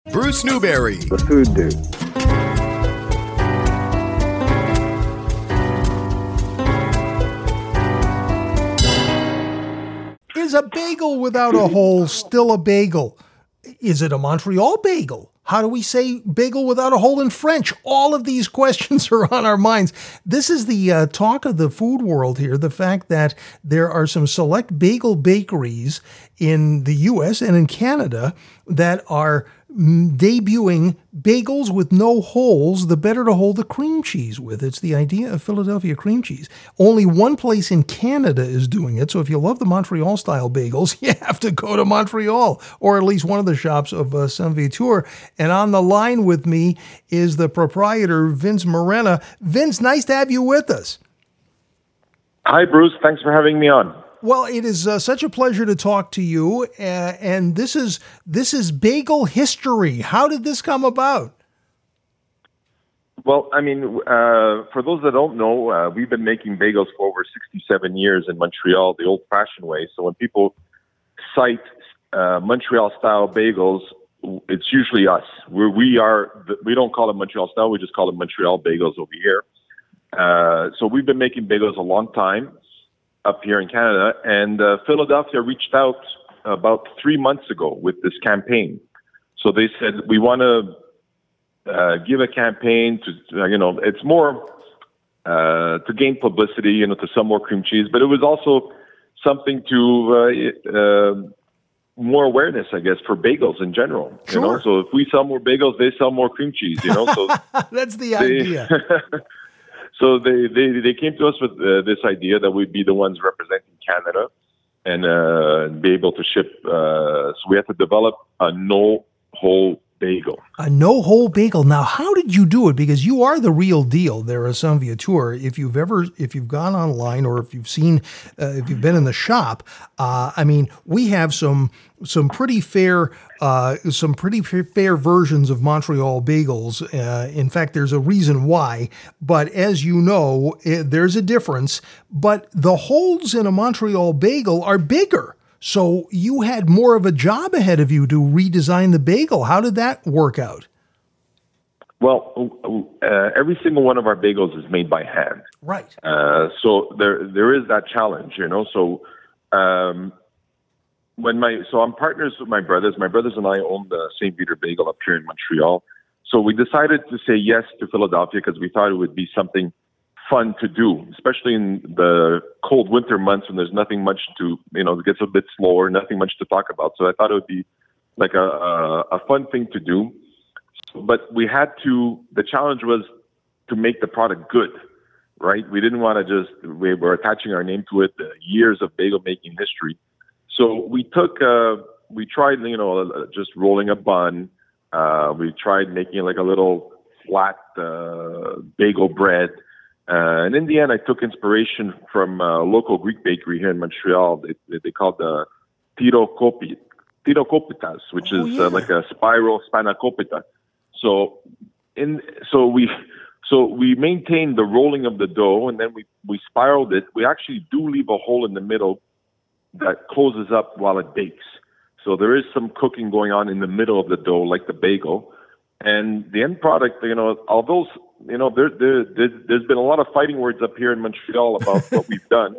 Bruce Newberry. The Food Dude. Is a bagel without a hole still a bagel? Is it a Montreal bagel? How do we say bagel without a hole in French? All of these questions are on our minds. This is the talk of the food world here, the fact that there are some select bagel bakeries in the U.S. and in Canada that are debuting bagels with no holes, the better to hold the cream cheese with. It's the idea of Philadelphia cream cheese. Only one place in Canada is doing it, so if you love the Montreal-style bagels, you have to go to Montreal, or at least one of the shops of Saint Viateur. And on the line with me is the proprietor, Vince Morena. Vince, nice to have you with us. Hi, Bruce. Thanks for having me on. Well, it is such a pleasure to talk to you, and this is bagel history. How did this come about? Well, I mean, for those that don't know, we've been making bagels for over 67 years in Montreal, the old-fashioned way. So when people cite Montreal-style bagels, it's usually us. We don't call it Montreal-style. We just call it Montreal bagels over here. So we've been making bagels a long time up here in Canada, and Philadelphia reached out about 3 months ago with this campaign. So they said, we want to give a campaign to, it's more to gain publicity, to sell more cream cheese, but it was also something to more awareness, I guess, for bagels in general. Sure. So if we sell more bagels, they sell more cream chease. So that's the idea. So they came to us with this idea that we'd be the ones representing Canada and be able to ship. So we had to develop a no-hole bagel. A no-hole bagel. Now, how did you do it? Because you are the real deal there at Saint Viateur. If you've gone online or if you've been in the shop, we have some pretty fair versions of Montreal bagels. In fact, there's a reason why. But as you know, there's a difference. But the holes in a Montreal bagel are bigger. So you had more of a job ahead of you to redesign the bagel. How did that work out? Well, every single one of our bagels is made by hand. Right. So there is that challenge, So I'm partners with my brothers. My brothers and I own the St. Peter Bagel up here in Montreal. So we decided to say yes to Philadelphia because we thought it would be something fun to do, especially in the cold winter months when there's nothing much to, it gets a bit slower, nothing much to talk about. So I thought it would be like a fun thing to do. But the challenge was to make the product good, right? We didn't want to we were attaching our name to it, years of bagel making history. So we tried, just rolling a bun. We tried making like a little flat bagel bread. And in the end, I took inspiration from a local Greek bakery here in Montreal. They called the Tirokopitas, which is like a spiral spanakopita. So we maintained the rolling of the dough, and then we spiraled it. We actually do leave a hole in the middle that closes up while it bakes. So there is some cooking going on in the middle of the dough, like the bagel. And the end product, although there's been a lot of fighting words up here in Montreal about what we've done,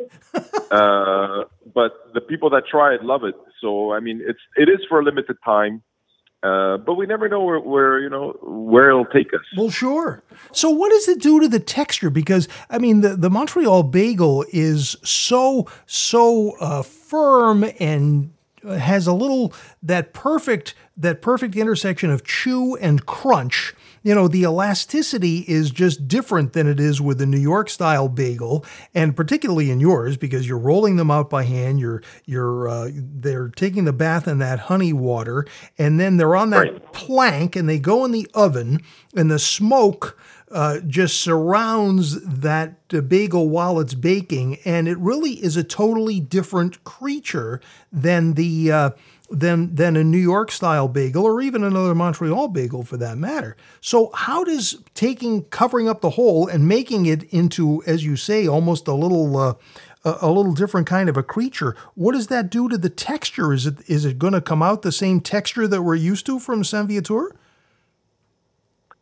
but the people that try it love it. So it is for a limited time, but we never know where it'll take us. Well, sure. So what does it do to the texture? Because the Montreal bagel is so firm and has a little that perfect intersection of chew and crunch. The elasticity is just different than it is with the New York style bagel, and particularly in yours because you're rolling them out by hand. They're taking the bath in that honey water, and then they're on that plank, and they go in the oven, and the smoke just surrounds that bagel while it's baking, and it really is a totally different creature than than a New York style bagel or even another Montreal bagel for that matter. So how does covering up the hole and making it into, as you say, almost a little different kind of a creature, what does that do to the texture? Is it going to come out the same texture that we're used to from Saint Viateur?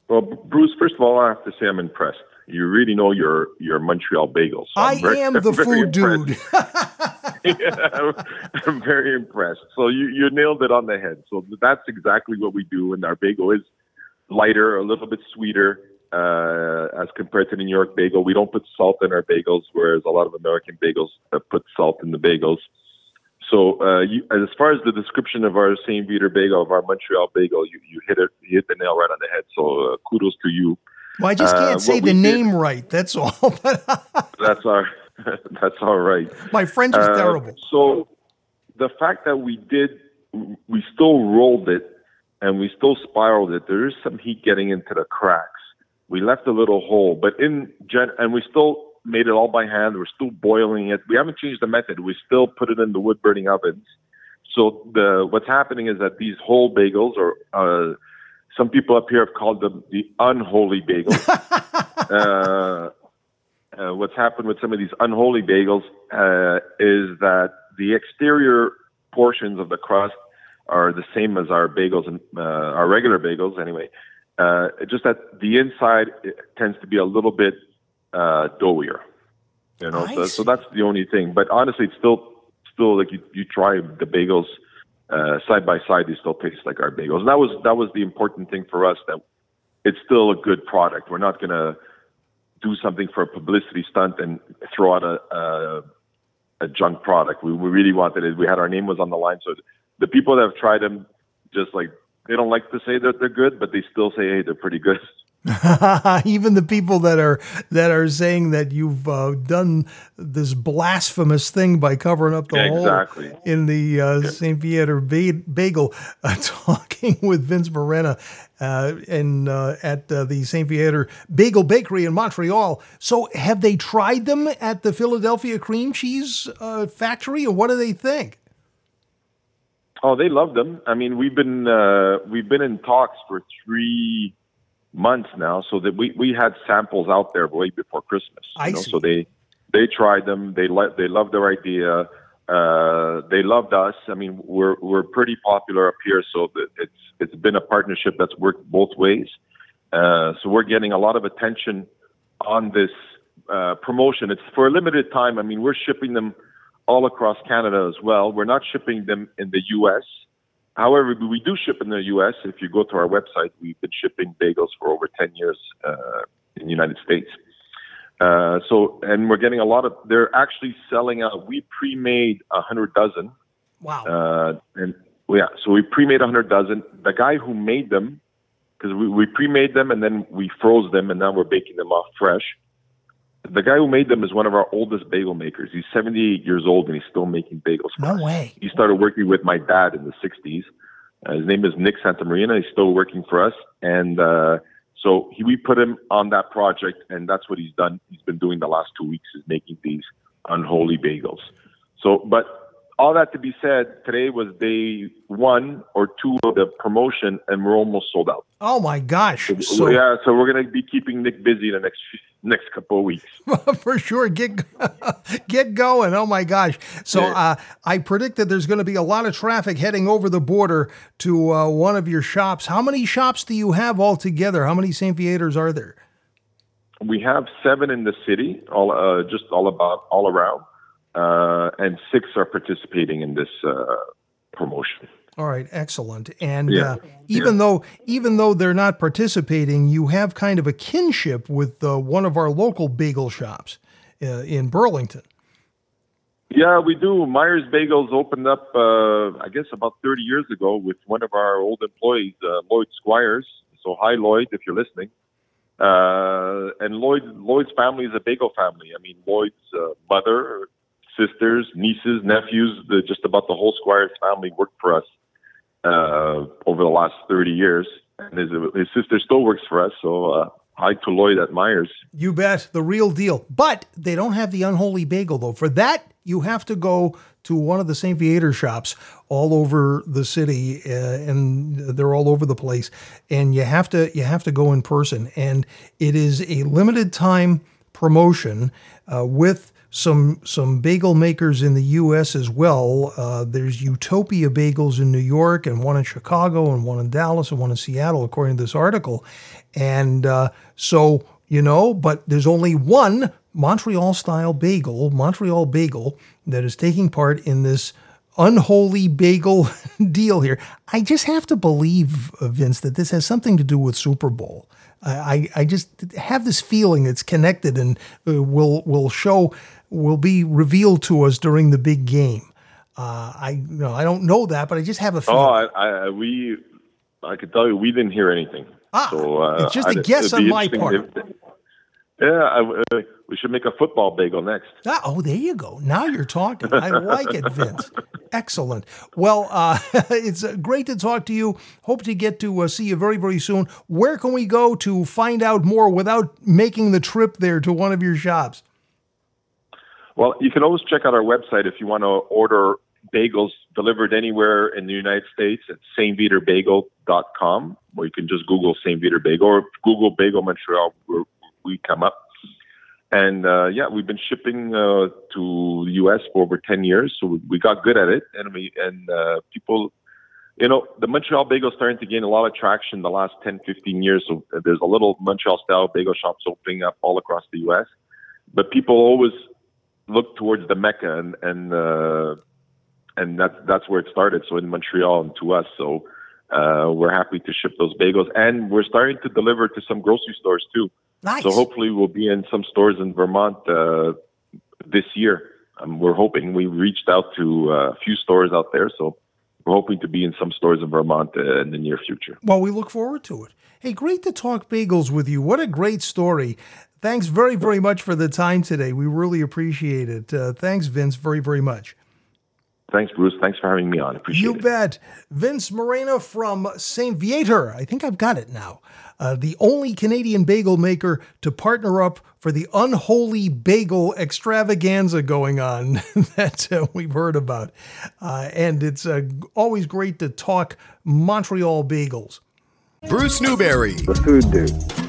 Well, Bruce, first of all, I have to say I'm impressed. You really know your Montreal bagels. So I am the food dude. Yeah, I'm very impressed. So you nailed it on the head. So that's exactly what we do, and our bagel is lighter, a little bit sweeter as compared to the New York bagel. We don't put salt in our bagels, whereas a lot of American bagels put salt in the bagels. So as far as the description of our St. Viateur bagel, of our Montreal bagel, you hit the nail right on the head. So kudos to you. Well, I just can't say the name right. That's all. That's all right. My French is terrible. So the fact that we still rolled it and we still spiraled it, there is some heat getting into the cracks. We left a little hole, but and we still made it all by hand. We're still boiling it. We haven't changed the method. We still put it in the wood burning ovens. So what's happening is that these whole bagels, or some people up here have called them the unholy bagels. What's happened with some of these unholy bagels is that the exterior portions of the crust are the same as our bagels and our regular bagels anyway. Just that the inside tends to be a little bit doughier, so that's the only thing. But honestly, it's still like you try the bagels side by side, they still taste like our bagels. And that was the important thing for us, that it's still a good product. We're not going to do something for a publicity stunt and throw out a junk product. We really wanted it. We had our name was on the line. So the people that have tried them, just like, they don't like to say that they're good, but they still say, hey, they're pretty good. Even the people that are saying that you've done this blasphemous thing by covering up the hole in the St. Viateur bagel, talking with Vince Morena at the St. Viateur Bagel Bakery in Montreal. So have they tried them at the Philadelphia Cream Cheese Factory, or what do they think? Oh, they love them. I mean, we've been in talks for 3 months now, so that we had samples out there way before Christmas. So they tried them. They loved their idea. They loved us. I mean, we're pretty popular up here, so it's been a partnership that's worked both ways. So we're getting a lot of attention on this promotion. It's for a limited time. I mean, we're shipping them all across Canada as well. We're not shipping them in the U.S. However, we do ship in the U.S. If you go to our website, we've been shipping bagels for over 10 years in the United States. And we're getting a lot of, they're actually selling out. We pre-made 100 dozen. Wow. So we pre-made 100 dozen. The guy who made them, because we pre-made them and then we froze them and now we're baking them off fresh. The guy who made them is one of our oldest bagel makers. He's 78 years old and he's still making bagels for us. No way. He started working with my dad in the 60s. His name is Nick Santamarina. He's still working for us. And so we put him on that project, and that's what he's done. He's been doing the last 2 weeks, is making these unholy bagels. So, but all that to be said, today was day 1 or 2 of the promotion, and we're almost sold out. Oh, my gosh. So we're going to be keeping Nick busy the next couple of weeks. For sure. Get going. Oh, my gosh. So I predict that there's going to be a lot of traffic heading over the border to one of your shops. How many shops do you have altogether? How many St. Viateurs are there? We have 7 in the city, all around. And 6 are participating in this promotion. All right, excellent. And even though they're not participating, you have kind of a kinship with one of our local bagel shops in Burlington. Yeah, we do. Myers Bagels opened up, I guess, about 30 years ago with one of our old employees, Lloyd Squires. So hi, Lloyd, if you're listening. And Lloyd's family is a bagel family. I mean, Lloyd's mother, sisters, nieces, nephews, just about the whole Squires family worked for us over the last 30 years. And his sister still works for us. So hi to Lloyd at Myers. You bet. The real deal. But they don't have the unholy bagel, though. For that, you have to go to one of the St. Viateur shops all over the city, and they're all over the place. And you have to go in person. And it is a limited time promotion with some bagel makers in the U.S. as well. There's Utopia Bagels in New York, and one in Chicago, and one in Dallas, and one in Seattle, according to this article. And so, but there's only one Montreal Bagel, that is taking part in this unholy bagel deal here. I just have to believe, Vince, that this has something to do with Super Bowl. I just have this feeling it's connected and will be revealed to us during the big game. I don't know that, but I just have a feeling. I could tell you we didn't hear anything. It's just a guess on my part. We should make a football bagel next. There you go. Now you're talking. I like it, Vince. Excellent. Well, it's great to talk to you. Hope to get to see you very, very soon. Where can we go to find out more without making the trip there to one of your shops? Well, you can always check out our website if you want to order bagels delivered anywhere in the United States at stviederbagel.com, or you can just Google St. Viateur Bagel or Google Bagel Montreal, where we come up. And we've been shipping to the U.S. for over 10 years, so we got good at it. And people, the Montreal bagel is starting to gain a lot of traction the last 10, 15 years. So there's a little Montreal-style bagel shops opening up all across the U.S. But people always look towards the Mecca, and that's where it started. So in Montreal and to us. So we're happy to ship those bagels, and we're starting to deliver to some grocery stores too. Nice. So hopefully we'll be in some stores in Vermont this year. We're hoping. We reached out to a few stores out there, so we're hoping to be in some stores in Vermont in the near future. Well, we look forward to it. Hey, great to talk bagels with you. What a great story. Thanks very, very much for the time today. We really appreciate it. Thanks, Vince, very, very much. Thanks, Bruce. Thanks for having me on. Appreciate it. You bet. Vince Moreno from St. Viateur. I think I've got it now. The only Canadian bagel maker to partner up for the unholy bagel extravaganza going on that we've heard about. And it's always great to talk Montreal bagels. Bruce Newberry. The Food Dude.